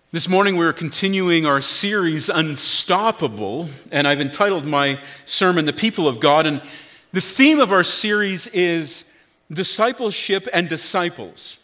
This morning we're continuing our series, Unstoppable, and I've entitled my sermon, The People of God, and the theme of our series is discipleship and disciples.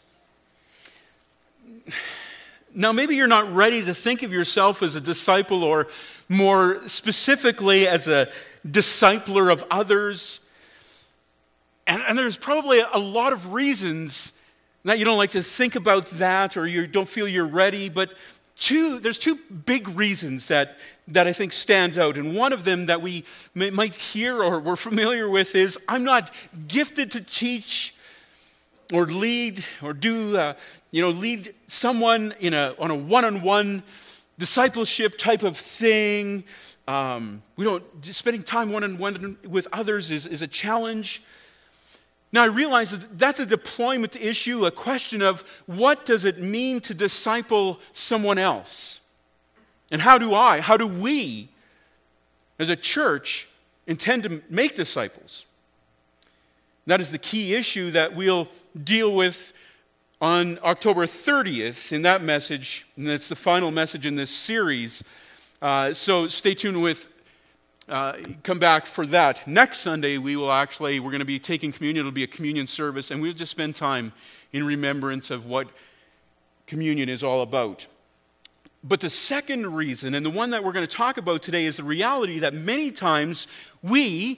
Now, maybe you're not ready to think of yourself as a disciple or more specifically as a discipler of others, and there's probably a lot of reasons that you don't like to think about that or you don't feel you're ready, but there's two big reasons that I think stand out. And one of them that we might hear or we're familiar with is, I'm not gifted to teach or lead or lead someone on a one-on-one discipleship type of thing. Spending time one-on-one with others is a challenge. Now, I realize that that's a deployment issue, a question of what does it mean to disciple someone else? And how do we, as a church, intend to make disciples? That is the key issue that we'll deal with on October 30th in that message, and that's the final message in this series. So stay tuned come back for that. Next Sunday, we're going to be taking communion. It'll be a communion service, and we'll just spend time in remembrance of what communion is all about. But the second reason, and the one that we're going to talk about today, is the reality that many times we're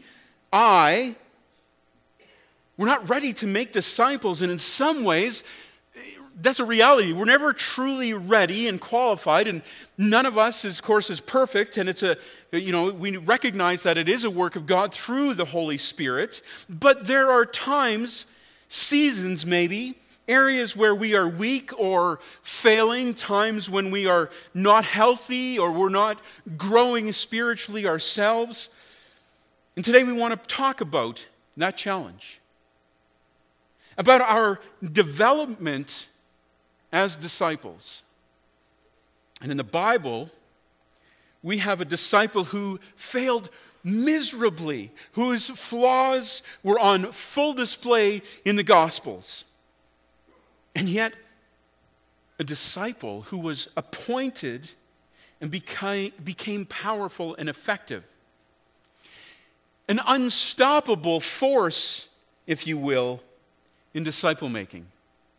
not ready to make disciples, and in some ways, that's a reality. We're never truly ready and qualified, and none of us, of course, is perfect, and we recognize that it is a work of God through the Holy Spirit, but there are times, seasons maybe, areas where we are weak or failing, times when we are not healthy or we're not growing spiritually ourselves. And today we want to talk about that challenge, about our development as disciples. And in the Bible, we have a disciple who failed miserably, whose flaws were on full display in the Gospels. And yet, a disciple who was appointed and became powerful and effective. An unstoppable force, if you will, in disciple making.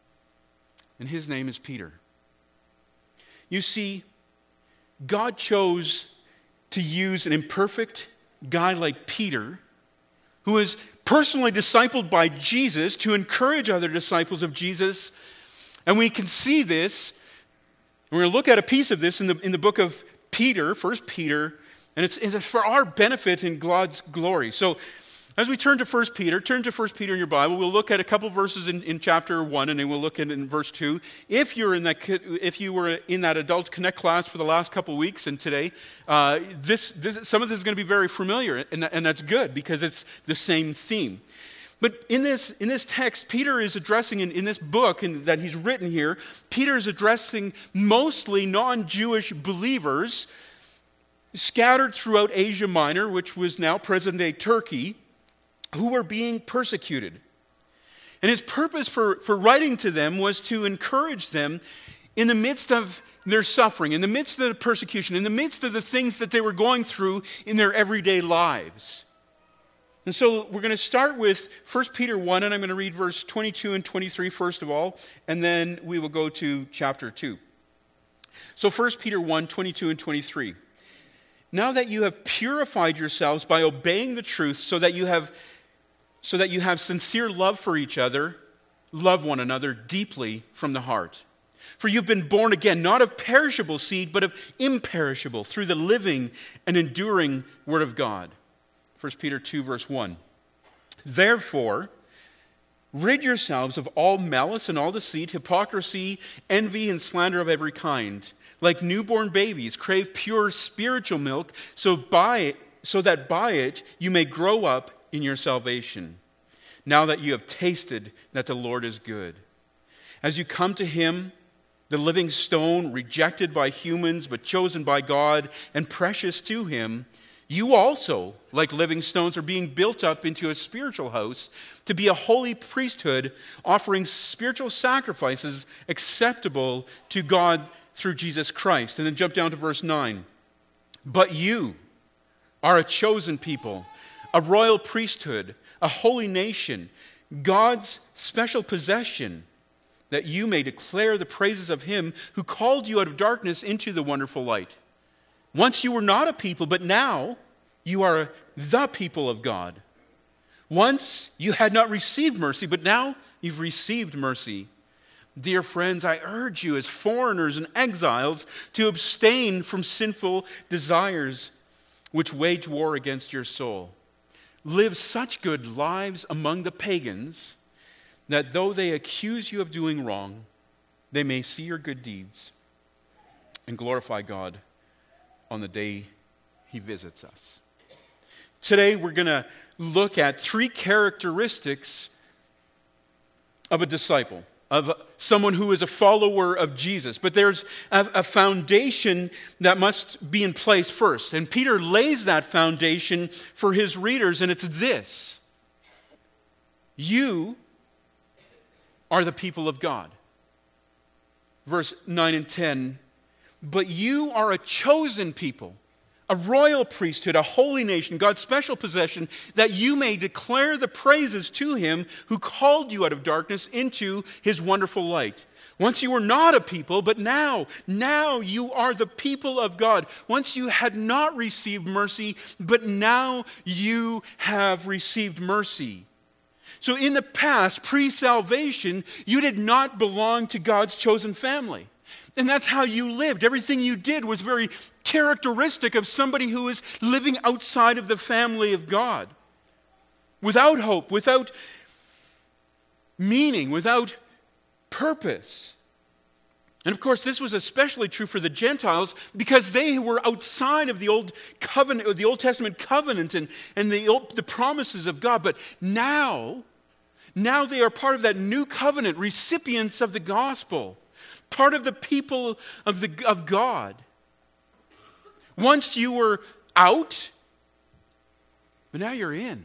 And his name is Peter. You see, God chose to use an imperfect guy like Peter, who was personally discipled by Jesus, to encourage other disciples of Jesus. And we can see this. We're going to look at a piece of this in the book of Peter, 1 Peter, and it's for our benefit in God's glory. So, as we turn to 1 Peter, turn to 1 Peter in your Bible. We'll look at a couple verses in chapter 1, and then we'll look at in verse 2. If you were in that Adult Connect class for the last couple of weeks and today, some of this is going to be very familiar, and that's good because it's the same theme. But in this text, Peter is addressing, in this book that he's written here, Peter is addressing mostly non-Jewish believers scattered throughout Asia Minor, which was now present-day Turkey, who were being persecuted. And his purpose for writing to them was to encourage them in the midst of their suffering, in the midst of the persecution, in the midst of the things that they were going through in their everyday lives. And so we're going to start with 1 Peter 1, and I'm going to read verse 22 and 23 first of all, and then we will go to chapter 2. So 1 Peter 1, 22 and 23. Now that you have purified yourselves by obeying the truth so that you have sincere love for each other, love one another deeply from the heart. For you've been born again, not of perishable seed, but of imperishable, through the living and enduring Word of God. 1 Peter 2, verse 1. Therefore, rid yourselves of all malice and all deceit, hypocrisy, envy, and slander of every kind. Like newborn babies, crave pure spiritual milk, so that by it you may grow up in your salvation, now that you have tasted that the Lord is good. As you come to him, the living stone, rejected by humans but chosen by God and precious to him, you also, like living stones, are being built up into a spiritual house to be a holy priesthood, offering spiritual sacrifices acceptable to God through Jesus Christ. And then jump down to verse 9. But you are a chosen people, a royal priesthood, a holy nation, God's special possession, that you may declare the praises of him who called you out of darkness into the wonderful light. Once you were not a people, but now you are the people of God. Once you had not received mercy, but now you've received mercy. Dear friends, I urge you as foreigners and exiles to abstain from sinful desires which wage war against your soul. Live such good lives among the pagans that though they accuse you of doing wrong, they may see your good deeds and glorify God on the day he visits us. Today we're going to look at 3 characteristics of a disciple, of someone who is a follower of Jesus. But there's a foundation that must be in place first. And Peter lays that foundation for his readers, and it's this: you are the people of God. Verse 9 and 10, but you are a chosen people, a royal priesthood, a holy nation, God's special possession, that you may declare the praises to him who called you out of darkness into his wonderful light. Once you were not a people, but now you are the people of God. Once you had not received mercy, but now you have received mercy. So in the past, pre-salvation, you did not belong to God's chosen family. And that's how you lived. Everything you did was very characteristic of somebody who is living outside of the family of God. Without hope, without meaning, without purpose. And of course, this was especially true for the Gentiles because they were outside of the Old Covenant, the Old Testament covenant and the promises of God. But now they are part of that new covenant, recipients of the gospel, part of the people of God. Once you were out, but now you're in.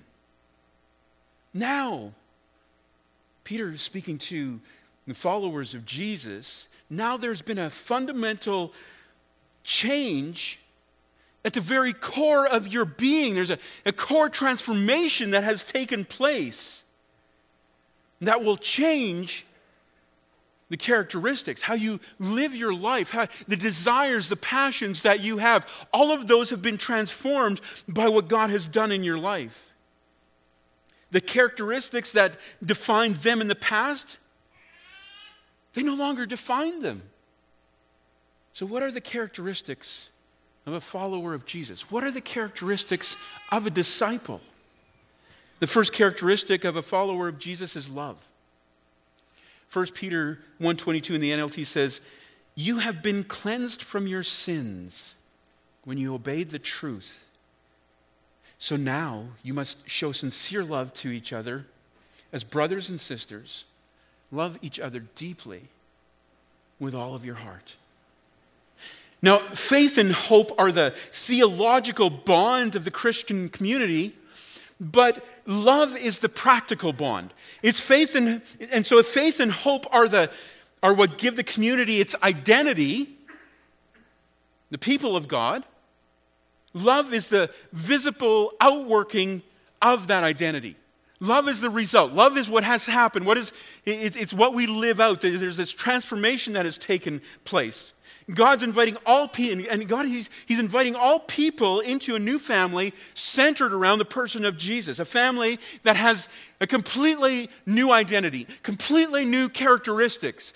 Now, Peter is speaking to the followers of Jesus. Now there's been a fundamental change at the very core of your being. There's a core transformation that has taken place that will change the characteristics, how you live your life, how the desires, the passions that you have. All of those have been transformed by what God has done in your life. The characteristics that defined them in the past, they no longer define them. So what are the characteristics of a follower of Jesus? What are the characteristics of a disciple? The first characteristic of a follower of Jesus is love. 1 Peter 1:22 in the NLT says, you have been cleansed from your sins when you obeyed the truth. So now you must show sincere love to each other as brothers and sisters. Love each other deeply with all of your heart. Now, faith and hope are the theological bond of the Christian community, but love is the practical bond. It's faith and so if faith and hope are what give the community its identity, the people of God, love is the visible outworking of that identity. Love is the result. Love is what has happened. It's what we live out. There's this transformation that has taken place. God's inviting all people, and God, He's inviting all people into a new family centered around the person of Jesus. A family that has a completely new identity, completely new characteristics.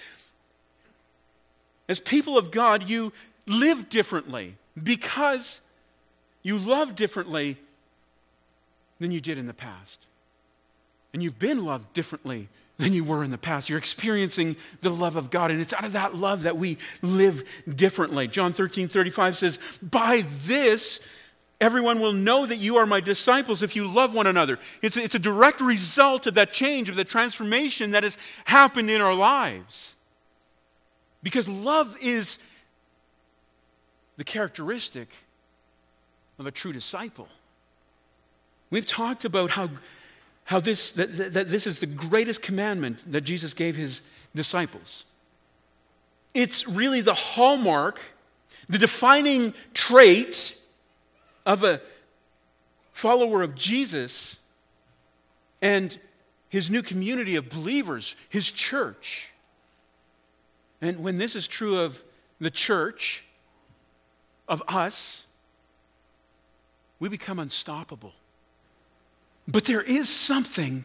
As people of God, you live differently because you love differently than you did in the past. And you've been loved differently than you were in the past. You're experiencing the love of God, and it's out of that love that we live differently. John 13:35 says, by this, everyone will know that you are my disciples if you love one another. It's a direct result of that change, of the transformation that has happened in our lives. Because love is the characteristic of a true disciple. We've talked about how this is the greatest commandment that Jesus gave his disciples. it's really the hallmark, the defining trait of a follower of Jesus and his new community of believers, his church. And when this is true of the church, of us, we become unstoppable. But there is something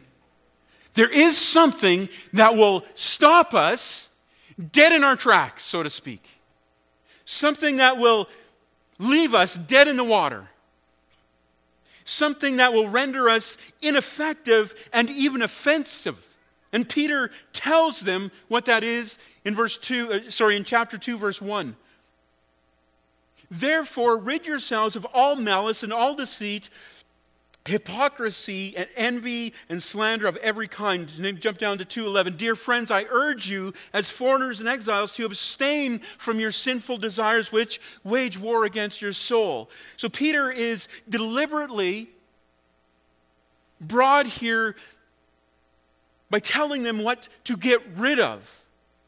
that will stop us dead in our tracks, so to speak. Something that will leave us dead in the water. Something that will render us ineffective and even offensive. And Peter tells them what that is in chapter 2, verse 1. Therefore, rid yourselves of all malice and all deceit, hypocrisy and envy and slander of every kind. And then jump down to 2:11. Dear friends, I urge you as foreigners and exiles to abstain from your sinful desires which wage war against your soul. So Peter is deliberately broad here by telling them what to get rid of.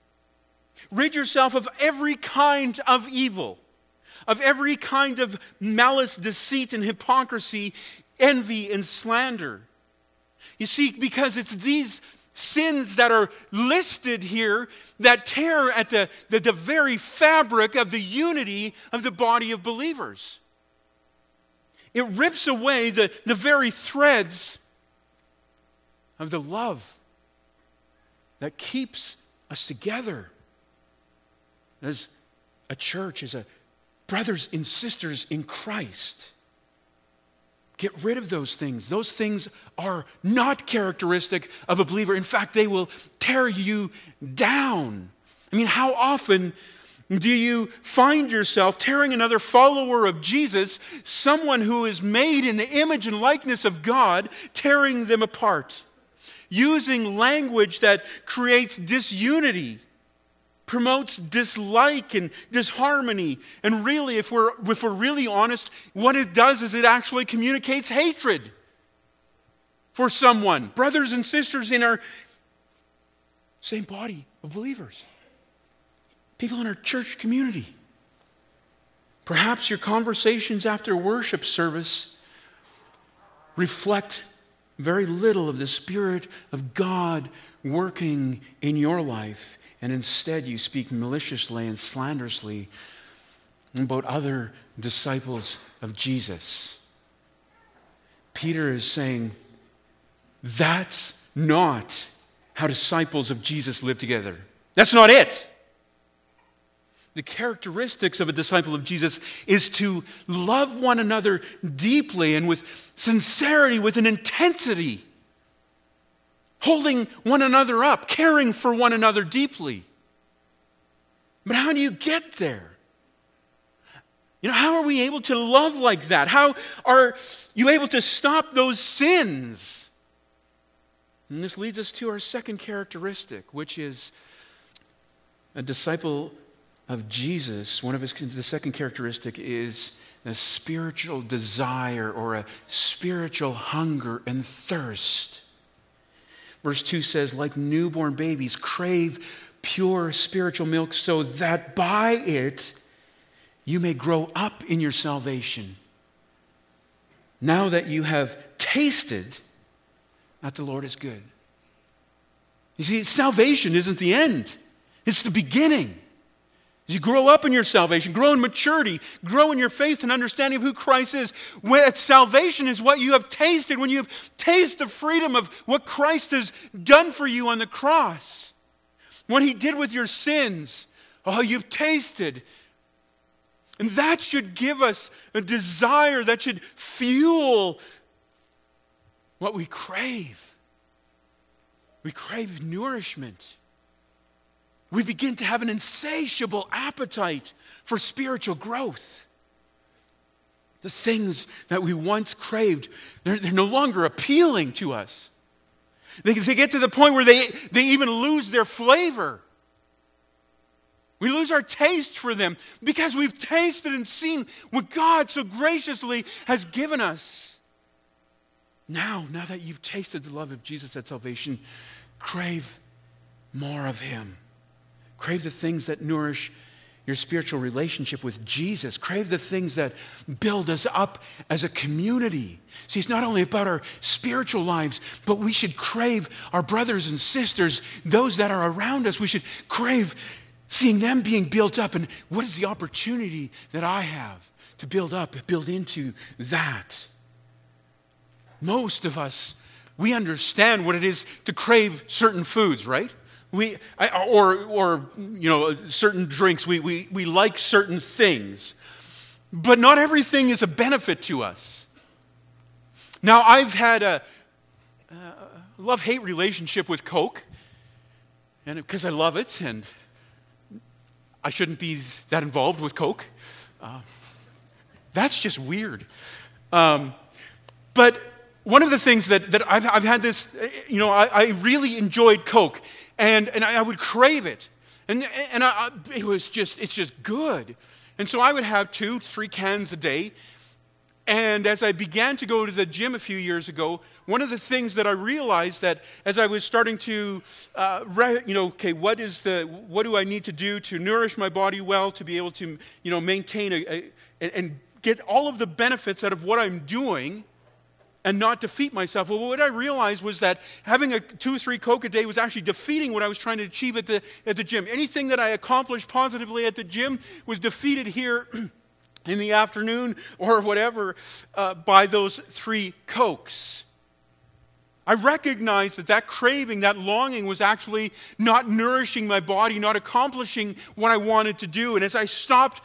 Rid yourself of every kind of evil, of every kind of malice, deceit, and hypocrisy, envy, and slander. You see, because it's these sins that are listed here that tear at the very fabric of the unity of the body of believers. It rips away the very threads of the love that keeps us together as a church, as a brothers and sisters in Christ. Get rid of those things. Those things are not characteristic of a believer. In fact, they will tear you down. I mean, how often do you find yourself tearing another follower of Jesus, someone who is made in the image and likeness of God, tearing them apart? Using language that creates disunity, promotes dislike and disharmony. And really, if we're really honest, what it does is it actually communicates hatred for someone. Brothers and sisters in our same body of believers. People in our church community. Perhaps your conversations after worship service reflect very little of the Spirit of God working in your life. And instead you speak maliciously and slanderously about other disciples of Jesus. Peter is saying, that's not how disciples of Jesus live together. That's not it. The characteristics of a disciple of Jesus is to love one another deeply and with sincerity, with an intensity. Holding one another up, caring for one another deeply. But how do you get there? How are we able to love like that? How are you able to stop those sins? And this leads us to our second characteristic, which is a disciple of Jesus. The second characteristic is a spiritual desire or a spiritual hunger and thirst. Verse 2 says, like newborn babies, crave pure spiritual milk so that by it you may grow up in your salvation. Now that you have tasted that the Lord is good. You see, salvation isn't the end. It's the beginning. As you grow up in your salvation, grow in maturity, grow in your faith and understanding of who Christ is. Salvation is what you have tasted when you have tasted the freedom of what Christ has done for you on the cross. What He did with your sins. Oh, you've tasted. And that should give us a desire that should fuel what we crave. We crave nourishment. We begin to have an insatiable appetite for spiritual growth. The things that we once craved, they're no longer appealing to us. They get to the point where they even lose their flavor. We lose our taste for them because we've tasted and seen what God so graciously has given us. Now that you've tasted the love of Jesus at salvation, crave more of Him. Crave the things that nourish your spiritual relationship with Jesus. Crave the things that build us up as a community. See, it's not only about our spiritual lives, but we should crave our brothers and sisters, those that are around us. We should crave seeing them being built up. And what is the opportunity that I have to build up, build into that? Most of us, we understand what it is to crave certain foods, right? Certain drinks. We like certain things. But not everything is a benefit to us. Now, I've had a love-hate relationship with Coke, and because I love it, and I shouldn't be that involved with Coke. That's just weird. But one of the things that I've had this, I really enjoyed Coke. And I would crave it. It's just good. And so I would have 2-3 cans a day. And as I began to go to the gym a few years ago, one of the things that I realized that as I was starting to, what do I need to do to nourish my body well, to be able to, maintain and get all of the benefits out of what I'm doing, and not defeat myself. Well, what I realized was that having a 2-3 Coke a day was actually defeating what I was trying to achieve at the gym. Anything that I accomplished positively at the gym was defeated here in the afternoon or whatever by those 3 Cokes. I recognized that craving, that longing was actually not nourishing my body, not accomplishing what I wanted to do. And as I stopped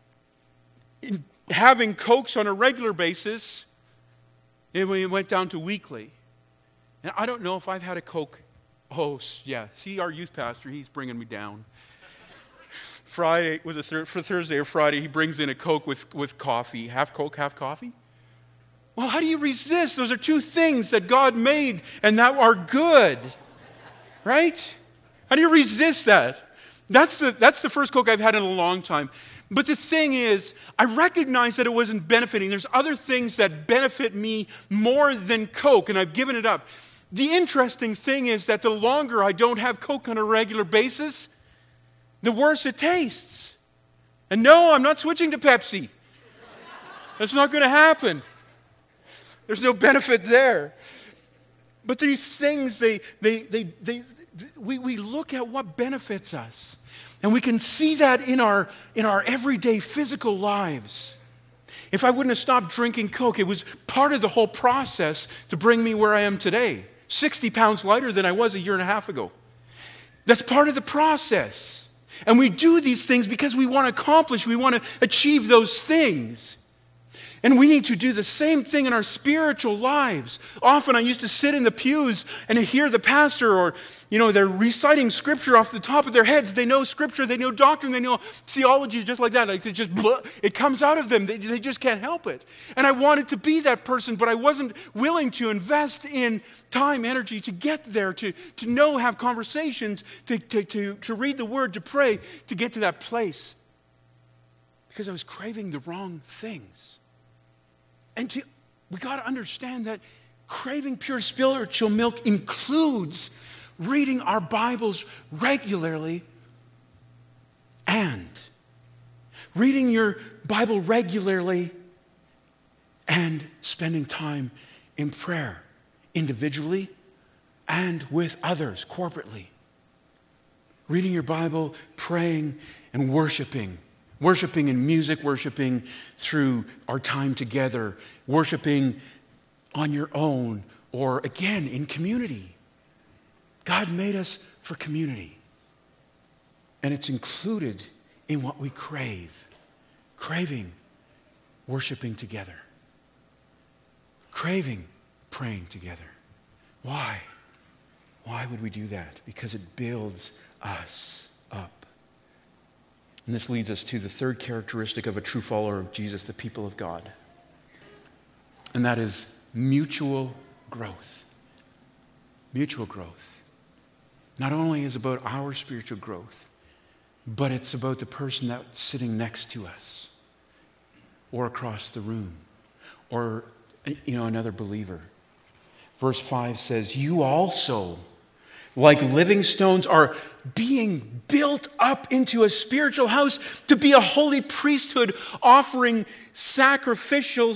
having Cokes on a regular basis, and we went down to weekly. Now, I don't know if I've had a Coke. Oh, yeah. See, our youth pastor, he's bringing me down. Friday, was it for Thursday or Friday, he brings in a Coke with coffee. Half Coke, half coffee? Well, how do you resist? Those are 2 things that God made and that are good. Right? How do you resist that? That's the first Coke I've had in a long time. But the thing is, I recognize that it wasn't benefiting. There's other things that benefit me more than Coke, and I've given it up. The interesting thing is that the longer I don't have Coke on a regular basis, the worse it tastes. And no, I'm not switching to Pepsi. That's not going to happen. There's no benefit there. But these things, we look at what benefits us. And we can see that in our everyday physical lives. If I wouldn't have stopped drinking Coke, it was part of the whole process to bring me where I am today. 60 pounds lighter than I was a year and a half ago. That's part of the process. And we do these things because we want to accomplish, we want to achieve those things. And we need to do the same thing in our spiritual lives. Often I used to sit in the pews and hear the pastor or, they're reciting scripture off the top of their heads. They know scripture, they know doctrine, they know theology just like that. Like it comes out of them. They just can't help it. And I wanted to be that person, but I wasn't willing to invest in time, energy to get there, to know, have conversations, to read the word, to pray, to get to that place. Because I was craving the wrong things. And we got to understand that craving pure spiritual milk includes reading our Bibles regularly and reading your Bible regularly and spending time in prayer, individually and with others, corporately. Reading your Bible, praying, and worshiping. Worshiping in music, worshiping through our time together, worshiping on your own, or again, in community. God made us for community. And it's included in what we crave. Craving, worshiping together. Craving, praying together. Why? Why would we do that? Because it builds us up. And this leads us to the third characteristic of a true follower of Jesus, the people of God. And that is mutual growth. Mutual growth. Not only is it about our spiritual growth, but it's about the person that's sitting next to us or across the room or, another believer. Verse 5 says, "You also like living stones, are being built up into a spiritual house to be a holy priesthood, offering spiritual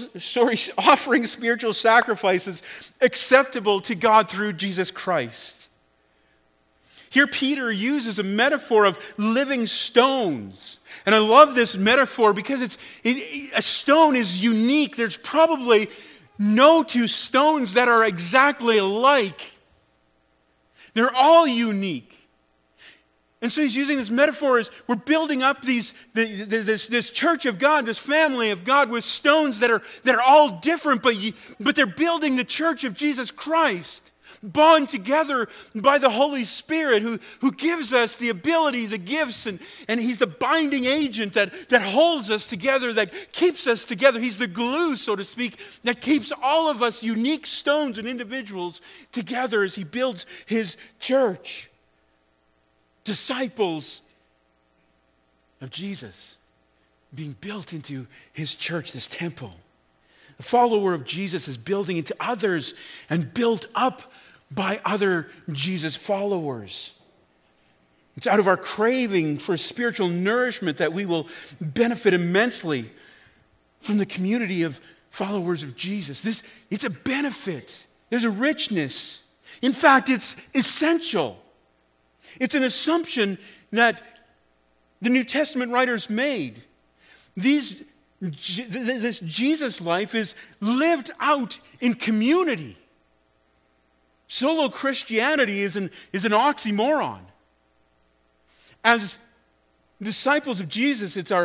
sacrifices acceptable to God through Jesus Christ. Here Peter uses a metaphor of living stones. And I love this metaphor because a stone is unique. There's probably no two stones that are exactly alike. They're all unique. And so he's using this metaphor as we're building up this church of God, this family of God with stones that are all different, but they're building the church of Jesus Christ, bound together by the Holy Spirit who gives us the ability, the gifts, and he's the binding agent that holds us together, that keeps us together. He's the glue, so to speak, that keeps all of us unique stones and individuals together as he builds his church. Disciples of Jesus being built into his church, this temple. The follower of Jesus is building into others and built up by other Jesus followers. It's out of our craving for spiritual nourishment that we will benefit immensely from the community of followers of Jesus. It's a benefit. There's a richness. In fact, it's essential. It's an assumption that the New Testament writers made. This Jesus life is lived out in community. Solo Christianity is an oxymoron. As disciples of Jesus, it's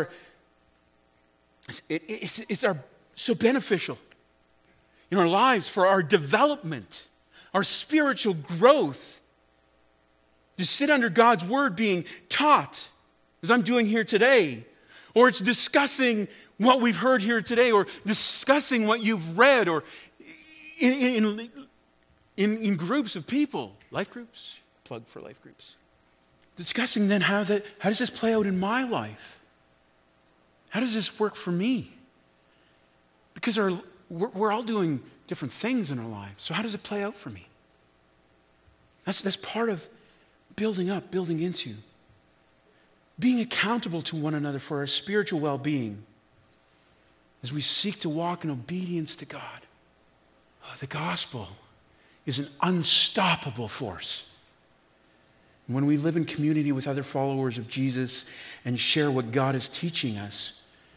so beneficial in our lives for our development, our spiritual growth. To sit under God's word being taught, as I'm doing here today, or it's discussing what we've heard here today, or discussing what you've read, or in groups of people, life groups, plug for life groups, discussing then how does this play out in my life? How does this work for me? Because we're all doing different things in our lives. So how does it play out for me? That's part of building up, building into. Being accountable to one another for our spiritual well-being as we seek to walk in obedience to God. The gospel is an unstoppable force. When we live in community with other followers of Jesus and share what God is teaching us,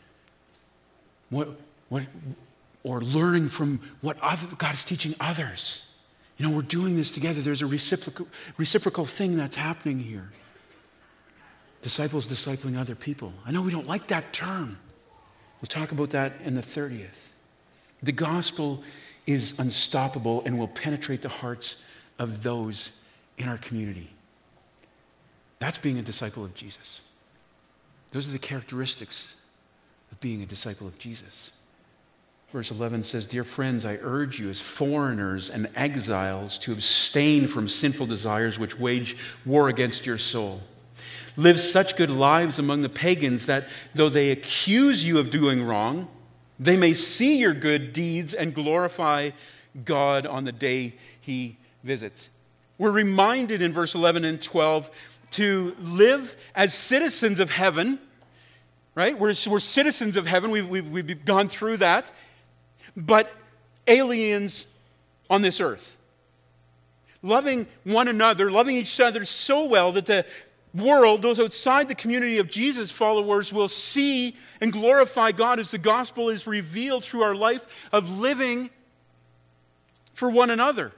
or learning from what God is teaching others, we're doing this together. There's a reciprocal thing that's happening here. Disciples discipling other people. I know we don't like that term. We'll talk about that in the 30th. The gospel is unstoppable and will penetrate the hearts of those in our community. That's being a disciple of Jesus. Those are the characteristics of being a disciple of Jesus. Verse 11 says, "Dear friends, I urge you as foreigners and exiles to abstain from sinful desires which wage war against your soul. Live such good lives among the pagans that though they accuse you of doing wrong, they may see your good deeds and glorify God on the day he visits." We're reminded in verse 11 and 12 to live as citizens of heaven, right? We're citizens of heaven. We've gone through that. But aliens on this earth. Loving one another, loving each other so well that the world, those outside the community of Jesus followers, will see and glorify God as the gospel is revealed through our life of living for one another.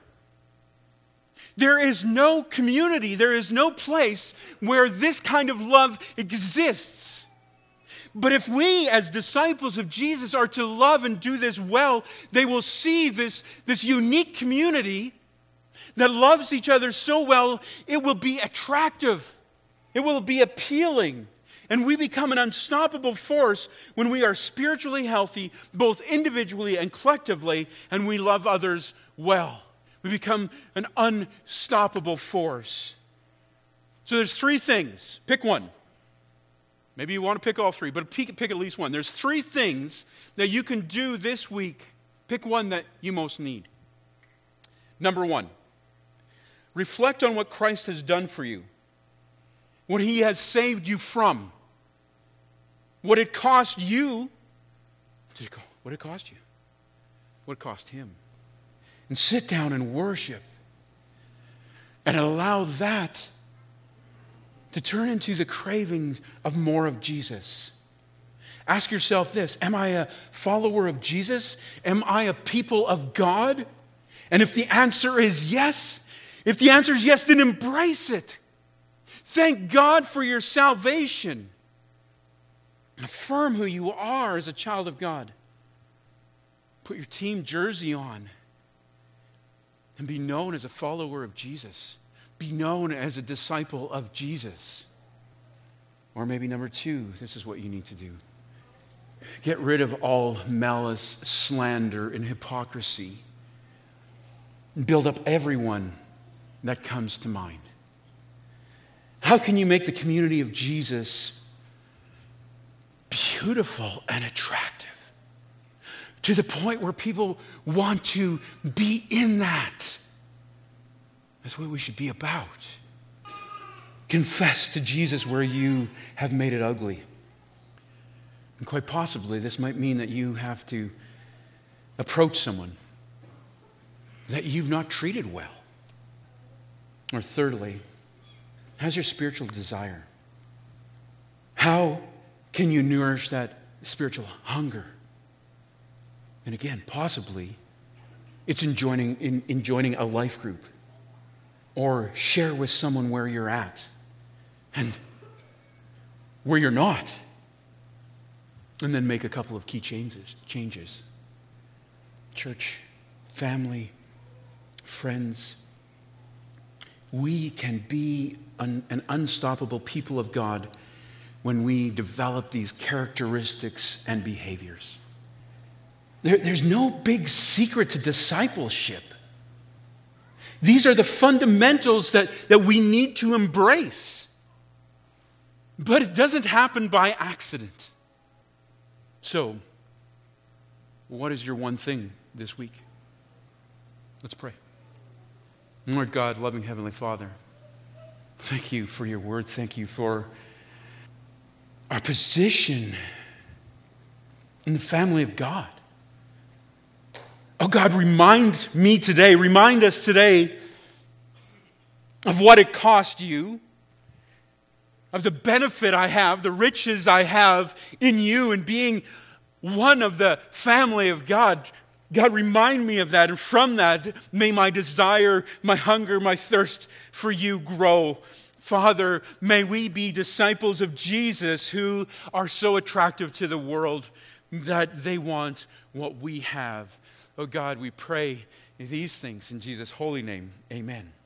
There is no community, there is no place where this kind of love exists. But if we, as disciples of Jesus, are to love and do this well, they will see this unique community that loves each other so well, it will be attractive. It will be appealing. And we become an unstoppable force when we are spiritually healthy, both individually and collectively, and we love others well. We become an unstoppable force. So there's three things. Pick one. Maybe you want to pick all three, but pick at least one. There's three things that you can do this week. Pick one that you most need. Number one, reflect on what Christ has done for you, what he has saved you from, what it cost you. What it cost you? What it cost him? And sit down and worship and allow that to turn into the cravings of more of Jesus. Ask yourself this: am I a follower of Jesus? Am I a people of God? And if the answer is yes, then embrace it. Thank God for your salvation. Affirm who you are as a child of God. Put your team jersey on and be known as a follower of Jesus. Be known as a disciple of Jesus. Or maybe number 2, this is what you need to do. Get rid of all malice, slander, and hypocrisy. Build up everyone that comes to mind. How can you make the community of Jesus beautiful and attractive to the point where people want to be in that? That's what we should be about. Confess to Jesus where you have made it ugly. And quite possibly, this might mean that you have to approach someone that you've not treated well. Or thirdly, how's your spiritual desire? How can you nourish that spiritual hunger? And again, possibly, it's in joining a life group. Or share with someone where you're at and where you're not. And then make a couple of key changes. Church, family, friends, we can be an unstoppable people of God when we develop these characteristics and behaviors. There's no big secret to discipleship. These are the fundamentals that we need to embrace. But it doesn't happen by accident. So, what is your one thing this week? Let's pray. Lord God, loving Heavenly Father, thank you for your word. Thank you for our position in the family of God. Oh God, remind us today of what it cost you, of the benefit I have, the riches I have in you and being one of the family of God. God, remind me of that, and from that, may my desire, my hunger, my thirst for you grow. Father, may we be disciples of Jesus who are so attractive to the world that they want what we have. Oh God, we pray these things in Jesus' holy name. Amen.